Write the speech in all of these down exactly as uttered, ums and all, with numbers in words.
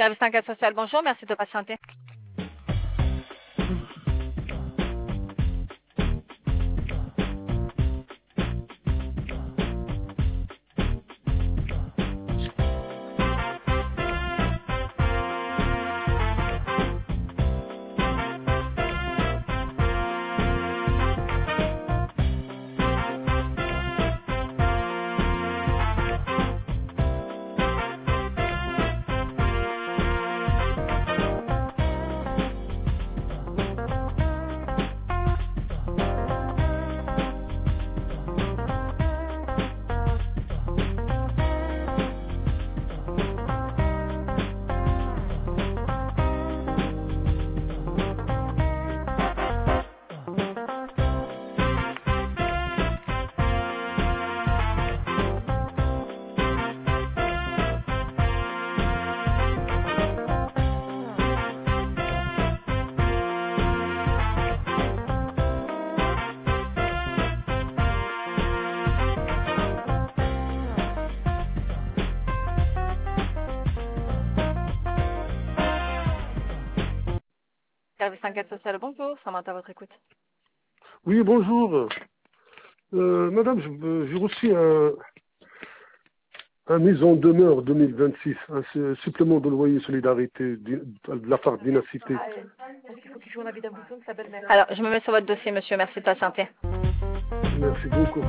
Service d'enquête sociale, bonjour, merci de patienter. Service d'enquête sociale, bonjour, Samantha à votre écoute. Oui, bonjour. Euh, madame, je- j'ai reçu un, un mise en demeure deux mille vingt-six, un su- supplément de loyer solidarité de, de la part d'Inacité. Alors, je me mets sur votre dossier, monsieur, merci de patienter. Merci beaucoup.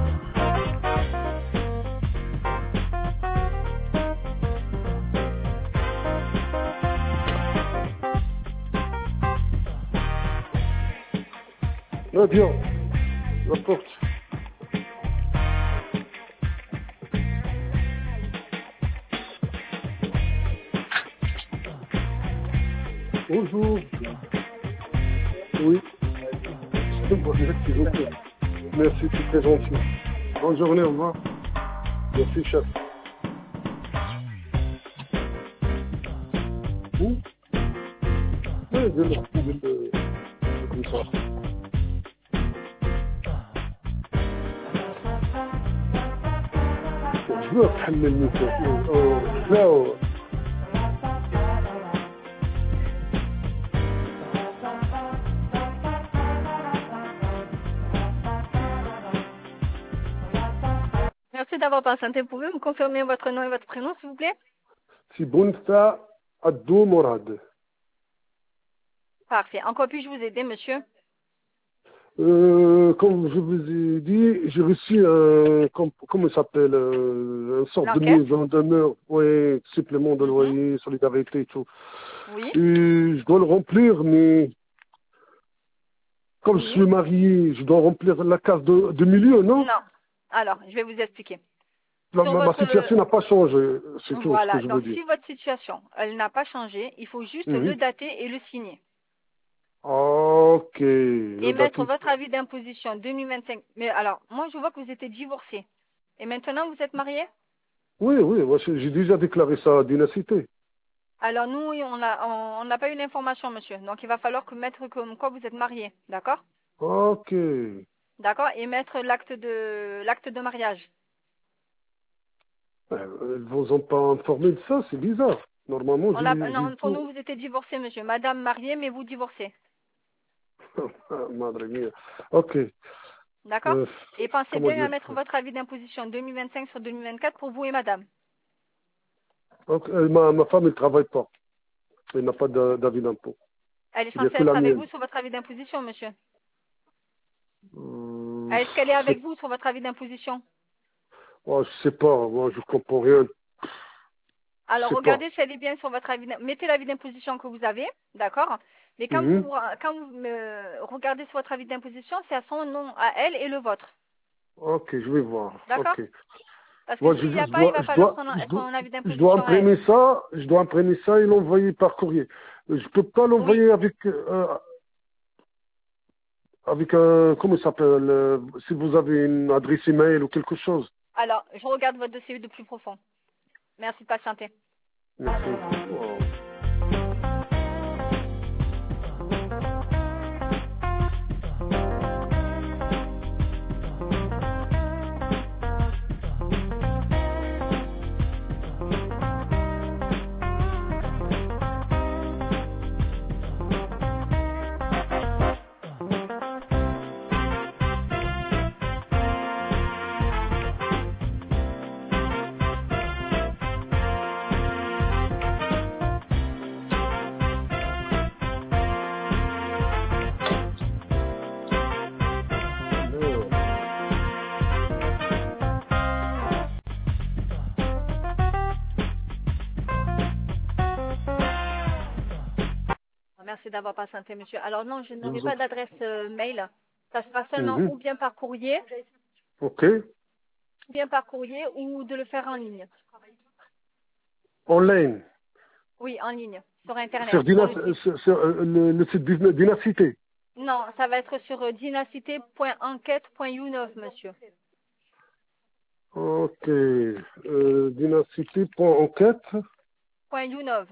Nadia, la porte. Bonjour. Oui. Merci, c'est très gentil. Bonne journée, au revoir. Merci, chef. Où? Oui, de le trouver le comme ça. Je veux أتحمل منك. لا Merci d'avoir patienté. Pouvez-vous me confirmer votre nom et votre prénom, s'il vous plaît? c'est Bonfa Adou Morad. Parfait. En quoi puis-je vous aider, monsieur? Euh, comme je vous ai dit, j'ai reçu un, comme, comment ça s'appelle, euh, une sorte de L'enquête? mise en demeure, ouais, supplément de Mhm. loyer, solidarité et tout. Oui. Et je dois le remplir, mais comme je Oui. suis marié, je dois remplir la case de, de milieu, non? Non. Alors, je vais vous expliquer. La- Sur ma, ma votre... situation n'a pas changé, c'est tout ce que Voilà. je veux Donc, dire. si votre situation, elle n'a pas changé, il faut juste le Mhm. dater et le signer. Ok, Et le mettre datif. votre avis d'imposition deux mille vingt-cinq. Mais alors, moi, je vois que vous étiez divorcé. Et maintenant, vous êtes marié? Oui, oui, moi, j'ai j'ai déjà déclaré ça à Dinacité. Alors, nous, on a, on on n'a pas eu l'information, monsieur. Donc, il va falloir que mettre comme quoi vous êtes marié. D'accord? Ok. D'accord? Et mettre l'acte de, l'acte de mariage. Euh, Ils vous ont pas informé de ça, c'est bizarre. Normalement, On a, j'ai j'ai non, pour tout. nous, vous étiez divorcé, monsieur. Madame mariée, mais vous divorcez. Madre mia. Ok. D'accord? Euh, Et pensez comment bien à dire mettre votre avis d'imposition deux mille vingt-cinq sur deux mille vingt-quatre pour vous et madame. Ok, euh, ma, ma femme, elle travaille pas. Elle n'a pas d'a- d'avis d'impôt. Elle est Il n'y a censée que être la avec mienne. vous sur votre avis d'imposition, monsieur. Euh, Est-ce qu'elle est je, avec vous sur votre avis d'imposition? oh, je sais pas. Moi, je comprends rien. Je Alors, sais pas. regardez si elle est bien sur votre avis. d'im- Mettez l'avis d'imposition que vous avez, d'accord? Mais quand Mhm. vous, quand vous me regardez sur votre avis d'imposition, c'est à son nom, à elle et le vôtre. Ok, je vais voir. D'accord? Ok. Parce que Moi, je, s'il n'y a je pas, il dois, va je falloir dois, son, je dois, son avis je dois d'imposition à elle. imprimer ça. Je dois imprimer ça et l'envoyer par courrier. Je peux pas Oui. l'envoyer avec, euh, avec un, comment ça s'appelle, euh, si vous avez une adresse email ou quelque chose. Alors, je regarde votre dossier de plus profond. Merci de patienter. Merci. Oh. d'avoir patienté, monsieur. Alors non, je Je n'aurai vous en pas prie. d'adresse euh, mail. Ça sera seulement Mhm. ou bien par courrier, Ok. ou bien par courrier ou de le faire en ligne. En ligne. Oui, en ligne, sur Internet, Sur, sur Dina, le site. sur, sur, euh, le, le site Dina- Dinacité. Non, ça va être sur euh, dinacité point enquête point younov, monsieur. Ok. Euh, Dinacité point enquête. Point younov.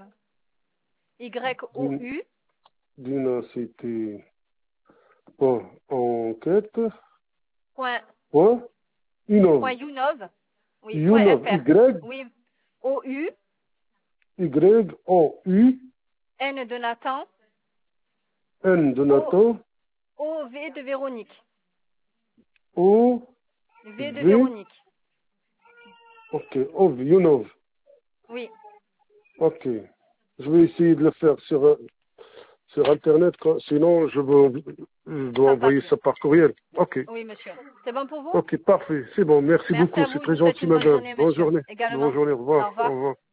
Din- Y-O-U. Dinacité point enquête. Point, Point point Inov. younov. Oui, point Younov. F R. Y. Oui. O-U. Y. O. U. N de Nathan. N de O, Nathan. O-V de Véronique. O. V de V. Véronique. Ok. O. Younov. Oui, Ok. Je vais essayer de le faire sur, euh, sur Internet. Quand- Sinon, je, veux, je dois ça envoyer passe. ça par courriel. Ok. Oui, monsieur. C'est bon pour vous? Ok, parfait. C'est bon. Merci Merci beaucoup. à C'est vous. Je très vous souhaite gentil, une bonne madame. journée, Bonne monsieur. journée. Également. Bonne journée. Au revoir. Au Au revoir. revoir.